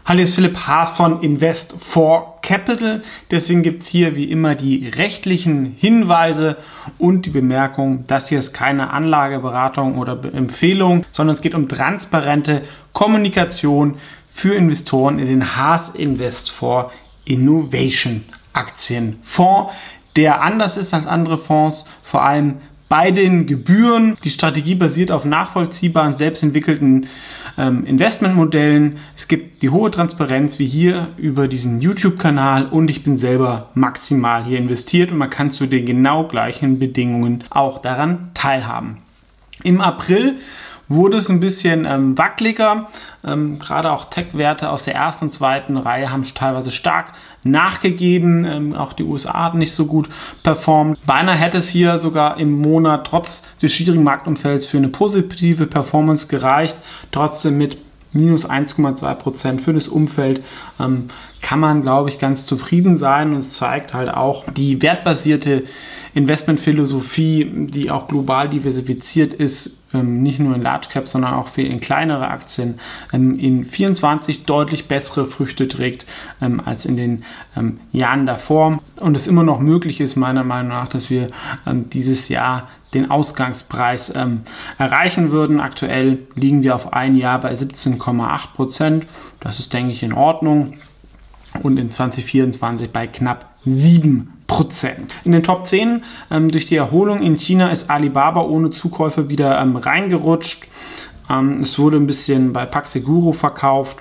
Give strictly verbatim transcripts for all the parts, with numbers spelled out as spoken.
Hallo, hier ist Philipp Haas von Invest for Capital. Deswegen gibt es hier wie immer die rechtlichen Hinweise und die Bemerkung, das hier ist keine Anlageberatung oder Empfehlung, sondern es geht um transparente Kommunikation für Investoren in den Haas Invest for Innovation Aktienfonds, der anders ist als andere Fonds, vor allem bei den Gebühren. Die Strategie basiert auf nachvollziehbaren, selbstentwickelten ähm, Investmentmodellen. Es gibt die hohe Transparenz wie hier über diesen YouTube-Kanal und ich bin selber maximal hier investiert und man kann zu den genau gleichen Bedingungen auch daran teilhaben. Im April wurde es ein bisschen ähm, wackeliger. Ähm, gerade auch Tech-Werte aus der ersten und zweiten Reihe haben teilweise stark nachgegeben. Ähm, auch die U S A hat nicht so gut performt. Beinahe hätte es hier sogar im Monat trotz des schwierigen Marktumfelds für eine positive Performance gereicht. Trotzdem mit minus eins Komma zwei Prozent für das Umfeld ähm, kann man, glaube ich, ganz zufrieden sein. Und es zeigt halt auch die wertbasierte Investmentphilosophie, die auch global diversifiziert ist, ähm, nicht nur in Large Cap, sondern auch für in kleinere Aktien, ähm, in vierundzwanzig deutlich bessere Früchte trägt ähm, als in den ähm, Jahren davor. Und es immer noch möglich ist, meiner Meinung nach, dass wir ähm, dieses Jahr den Ausgangspreis ähm, erreichen würden. Aktuell liegen wir auf ein Jahr bei siebzehn Komma acht Prozent. Das ist, denke ich, in Ordnung. Und in zwanzig vierundzwanzig bei knapp sieben Prozent. In den Top zehn ähm, durch die Erholung in China ist Alibaba ohne Zukäufe wieder ähm, reingerutscht. Ähm, es wurde ein bisschen bei PagSeguro verkauft.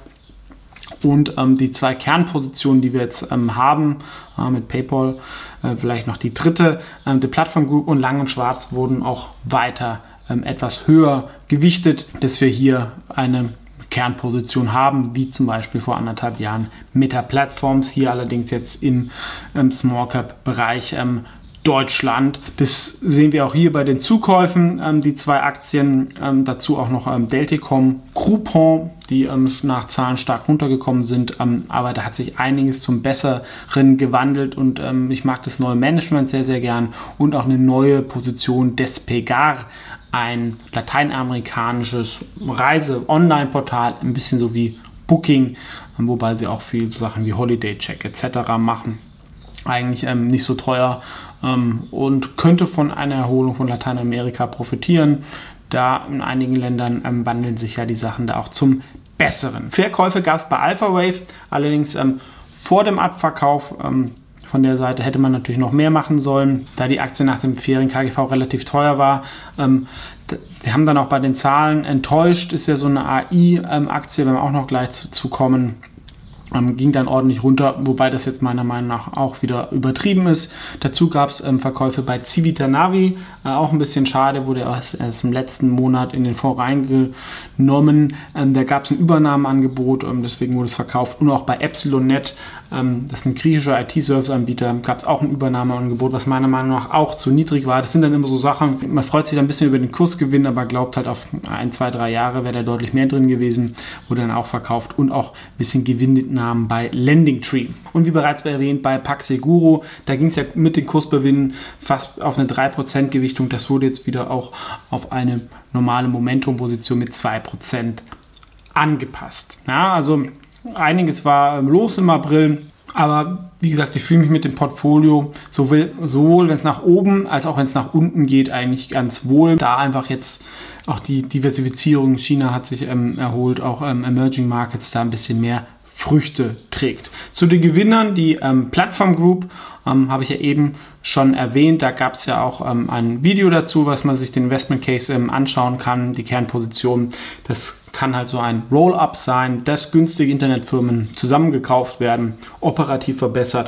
Und ähm, die zwei Kernpositionen, die wir jetzt ähm, haben, äh, mit PayPal, äh, vielleicht noch die dritte, ähm, die Plattform Group und Lang und Schwarz wurden auch weiter ähm, etwas höher gewichtet, dass wir hier eine Kernposition haben, wie zum Beispiel vor anderthalb Jahren Meta Platforms, hier allerdings jetzt im ähm, Small Cap Bereich ähm, Deutschland. Das sehen wir auch hier bei den Zukäufen, ähm, die zwei Aktien, ähm, dazu auch noch ähm, Delticom, Groupon, die ähm, nach Zahlen stark runtergekommen sind, ähm, aber da hat sich einiges zum Besseren gewandelt und ähm, ich mag das neue Management sehr, sehr gern und auch eine neue Position Despegar, ein lateinamerikanisches Reise-Online-Portal, ein bisschen so wie Booking, ähm, wobei sie auch viel so Sachen wie Holiday Check et cetera machen. Eigentlich ähm, nicht so teuer ähm, und könnte von einer Erholung von Lateinamerika profitieren. Da in einigen Ländern ähm, wandeln sich ja die Sachen da auch zum Besseren. Verkäufe gab es bei AlphaWave, allerdings ähm, vor dem Abverkauf. Ähm, von der Seite hätte man natürlich noch mehr machen sollen, da die Aktie nach dem Ferien-K G V relativ teuer war. Ähm, die haben dann auch bei den Zahlen enttäuscht. Ist ja so eine A I-Aktie, ähm, wenn wir auch noch gleich zu, zu kommen. Ähm, ging dann ordentlich runter, wobei das jetzt meiner Meinung nach auch wieder übertrieben ist. Dazu gab es ähm, Verkäufe bei Civitanavi, äh, auch ein bisschen schade, wurde erst, erst im letzten Monat in den Fonds reingenommen. Ähm, da gab es ein Übernahmeangebot, ähm, deswegen wurde es verkauft. Und auch bei EpsilonNet, ähm, das ist ein griechischer I T-Service-Anbieter, gab es auch ein Übernahmeangebot, was meiner Meinung nach auch zu niedrig war. Das sind dann immer so Sachen, man freut sich dann ein bisschen über den Kursgewinn, aber glaubt halt auf ein, zwei, drei Jahre wäre da deutlich mehr drin gewesen, wurde dann auch verkauft und auch ein bisschen Gewinn bei LendingTree. Und wie bereits erwähnt, bei PagSeguro, da ging es ja mit den Kursgewinnen fast auf eine drei Prozent Gewichtung. Das wurde jetzt wieder auch auf eine normale Momentum-Position mit zwei Prozent angepasst. Ja, also einiges war los im April, aber wie gesagt, ich fühle mich mit dem Portfolio sowohl, sowohl wenn es nach oben als auch wenn es nach unten geht, eigentlich ganz wohl. Da einfach jetzt auch die Diversifizierung, China hat sich ähm, erholt, auch ähm, Emerging Markets da ein bisschen mehr Früchte trägt. Zu den Gewinnern, die ähm, Plattform Group, ähm, habe ich ja eben schon erwähnt. Da gab es ja auch ähm, ein Video dazu, was man sich den Investment Case ähm, anschauen kann, die Kernposition. Das kann halt so ein Roll-up sein, dass günstige Internetfirmen zusammengekauft werden, operativ verbessert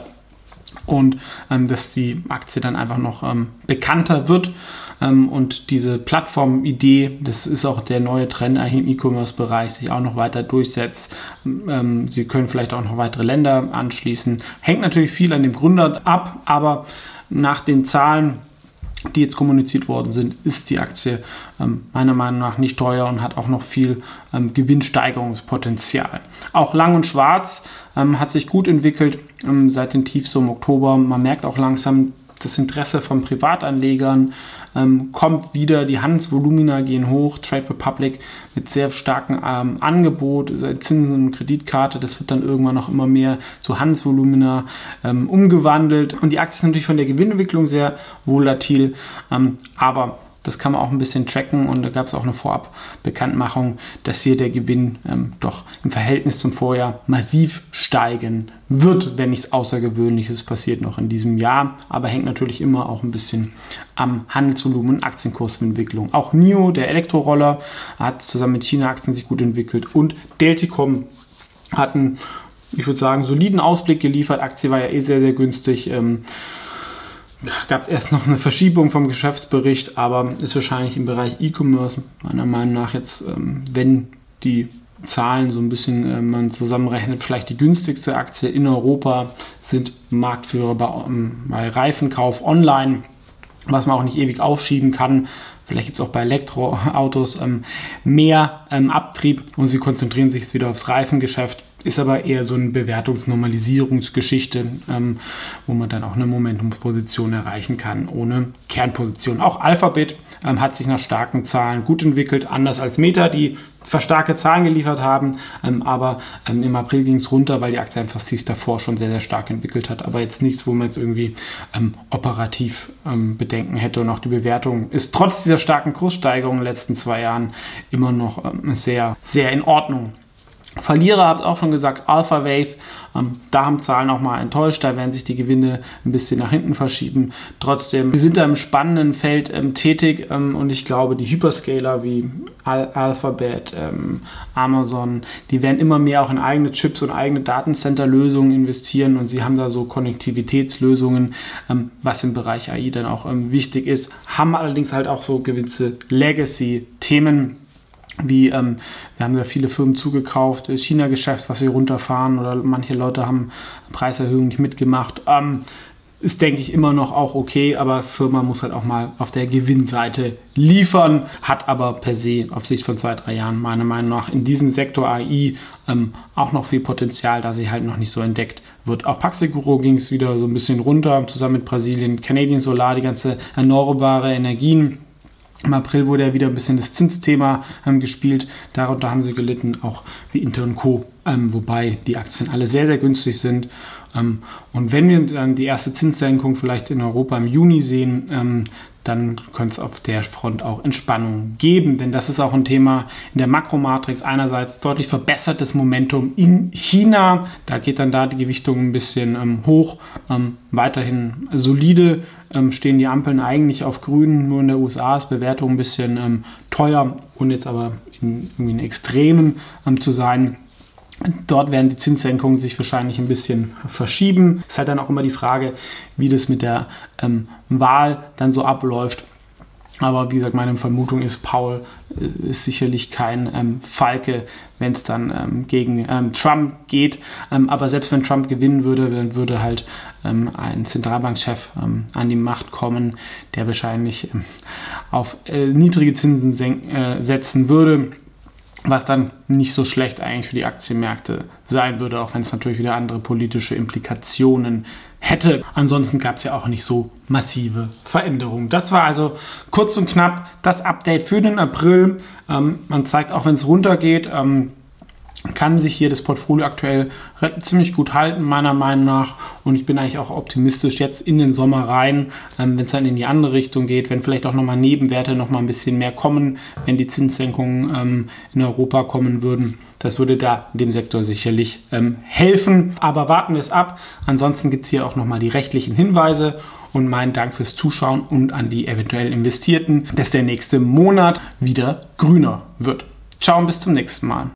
und ähm, dass die Aktie dann einfach noch ähm, bekannter wird. Ähm, und diese Plattform-Idee, das ist auch der neue Trend eigentlich im E-Commerce-Bereich, sich auch noch weiter durchsetzt. Ähm, Sie können vielleicht auch noch weitere Länder anschließen. Hängt natürlich viel an dem Gründer ab, aber nach den Zahlen, die jetzt kommuniziert worden sind, ist die Aktie ähm, meiner Meinung nach nicht teuer und hat auch noch viel ähm, Gewinnsteigerungspotenzial. Auch Lang und Schwarz ähm, hat sich gut entwickelt ähm, seit den Tiefs im Oktober. Man merkt auch langsam, das Interesse von Privatanlegern ähm, kommt wieder, die Handelsvolumina gehen hoch, Trade Republic mit sehr starkem ähm, Angebot, Zinsen und Kreditkarte, das wird dann irgendwann noch immer mehr zu Handelsvolumina ähm, umgewandelt und die Aktie ist natürlich von der Gewinnentwicklung sehr volatil, ähm, aber das kann man auch ein bisschen tracken und da gab es auch eine Vorab-Bekanntmachung, dass hier der Gewinn ähm, doch im Verhältnis zum Vorjahr massiv steigen wird, wenn nichts Außergewöhnliches passiert noch in diesem Jahr. Aber hängt natürlich immer auch ein bisschen am Handelsvolumen und Aktienkursentwicklung. Auch N I O, der Elektroroller, hat zusammen mit China-Aktien sich gut entwickelt und Delticom hatten, ich würde sagen, soliden Ausblick geliefert. Aktie war ja eh sehr, sehr günstig. Ähm, Gab es erst noch eine Verschiebung vom Geschäftsbericht, aber ist wahrscheinlich im Bereich E-Commerce meiner Meinung nach jetzt, ähm, wenn die Zahlen so ein bisschen äh, man zusammenrechnet, vielleicht die günstigste Aktie in Europa, sind Marktführer bei, ähm, bei Reifenkauf online, was man auch nicht ewig aufschieben kann. Vielleicht gibt es auch bei Elektroautos ähm, mehr ähm, Abtrieb und sie konzentrieren sich jetzt wieder aufs Reifengeschäft. Ist aber eher so eine Bewertungsnormalisierungsgeschichte, ähm, wo man dann auch eine Momentumsposition erreichen kann, ohne Kernposition. Auch Alphabet ähm, hat sich nach starken Zahlen gut entwickelt, anders als Meta, die zwar starke Zahlen geliefert haben, ähm, aber ähm, im April ging es runter, weil die Aktie einfach sich davor schon sehr, sehr stark entwickelt hat. Aber jetzt nichts, wo man jetzt irgendwie ähm, operativ ähm, Bedenken hätte. Und auch die Bewertung ist trotz dieser starken Kurssteigerung in den letzten zwei Jahren immer noch ähm, sehr, sehr in Ordnung. Verlierer, habt auch schon gesagt, Alphawave, ähm, da haben Zahlen auch mal enttäuscht, da werden sich die Gewinne ein bisschen nach hinten verschieben. Trotzdem, wir sind da im spannenden Feld ähm, tätig ähm, und ich glaube, die Hyperscaler wie Al- Alphabet, ähm, Amazon, die werden immer mehr auch in eigene Chips und eigene Datencenter-Lösungen investieren und sie haben da so Konnektivitätslösungen, ähm, was im Bereich A I dann auch ähm, wichtig ist, haben allerdings halt auch so gewisse Legacy-Themen, wie, ähm, wir haben ja viele Firmen zugekauft, das China-Geschäft, was sie runterfahren oder manche Leute haben Preiserhöhungen nicht mitgemacht. Ähm, ist, denke ich, immer noch auch okay, aber Firma muss halt auch mal auf der Gewinnseite liefern, hat aber per se auf Sicht von zwei, drei Jahren meiner Meinung nach in diesem Sektor A I ähm, auch noch viel Potenzial, da sie halt noch nicht so entdeckt wird. Auch PagSeguro ging es wieder so ein bisschen runter, zusammen mit Brasilien, Canadian Solar, die ganze erneuerbare Energien. Im April wurde ja wieder ein bisschen das Zinsthema ähm, gespielt. Darunter haben sie gelitten, auch wie Inter und Co., ähm, wobei die Aktien alle sehr, sehr günstig sind. Ähm, und wenn wir dann die erste Zinssenkung vielleicht in Europa im Juni sehen, ähm, dann könnte es auf der Front auch Entspannung geben. Denn das ist auch ein Thema in der Makromatrix. Einerseits deutlich verbessertes Momentum in China. Da geht dann da die Gewichtung ein bisschen ähm, hoch. Ähm, weiterhin solide ähm, stehen die Ampeln eigentlich auf grün. Nur in der U S A ist Bewertung ein bisschen ähm, teuer und jetzt aber in irgendwie in Extremen ähm, zu sein. Dort werden die Zinssenkungen sich wahrscheinlich ein bisschen verschieben. Es ist halt dann auch immer die Frage, wie das mit der ähm, Wahl dann so abläuft. Aber wie gesagt, meine Vermutung ist, Paul äh, ist sicherlich kein ähm, Falke, wenn es dann ähm, gegen ähm, Trump geht. Ähm, aber selbst wenn Trump gewinnen würde, dann würde halt ähm, ein Zentralbankchef ähm, an die Macht kommen, der wahrscheinlich ähm, auf äh, niedrige Zinsen senk- äh, setzen würde. Was dann nicht so schlecht eigentlich für die Aktienmärkte sein würde, auch wenn es natürlich wieder andere politische Implikationen hätte. Ansonsten gab es ja auch nicht so massive Veränderungen. Das war also kurz und knapp das Update für den April. Ähm, man zeigt, auch wenn es runtergeht, ähm, kann sich hier das Portfolio aktuell ziemlich gut halten, meiner Meinung nach. Und ich bin eigentlich auch optimistisch jetzt in den Sommer rein, ähm, wenn es dann in die andere Richtung geht, wenn vielleicht auch nochmal Nebenwerte nochmal ein bisschen mehr kommen, wenn die Zinssenkungen ähm, in Europa kommen würden. Das würde da dem Sektor sicherlich ähm, helfen. Aber warten wir es ab. Ansonsten gibt es hier auch nochmal die rechtlichen Hinweise. Und meinen Dank fürs Zuschauen und an die eventuell Investierten, dass der nächste Monat wieder grüner wird. Ciao und bis zum nächsten Mal.